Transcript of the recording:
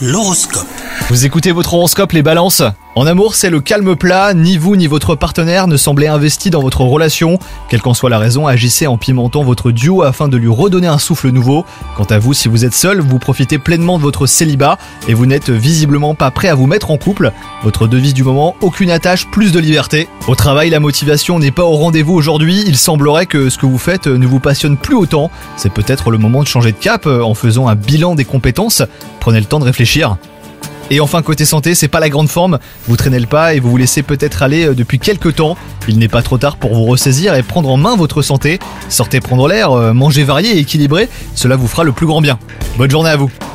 L'horoscope. Vous écoutez votre horoscope les balances. En amour, c'est le calme plat, ni vous ni votre partenaire ne semblez investi dans votre relation. Quelle qu'en soit la raison, agissez en pimentant votre duo afin de lui redonner un souffle nouveau. Quant à vous, si vous êtes seul, vous profitez pleinement de votre célibat et vous n'êtes visiblement pas prêt à vous mettre en couple. Votre devise du moment, aucune attache, plus de liberté. Au travail, la motivation n'est pas au rendez-vous aujourd'hui, il semblerait que ce que vous faites ne vous passionne plus autant. C'est peut-être le moment de changer de cap en faisant un bilan des compétences. Prenez le temps de réfléchir. Et enfin côté santé, c'est pas la grande forme, vous traînez le pas et vous vous laissez peut-être aller depuis quelques temps. Il n'est pas trop tard pour vous ressaisir et prendre en main votre santé. Sortez prendre l'air, mangez varié et équilibré, cela vous fera le plus grand bien. Bonne journée à vous.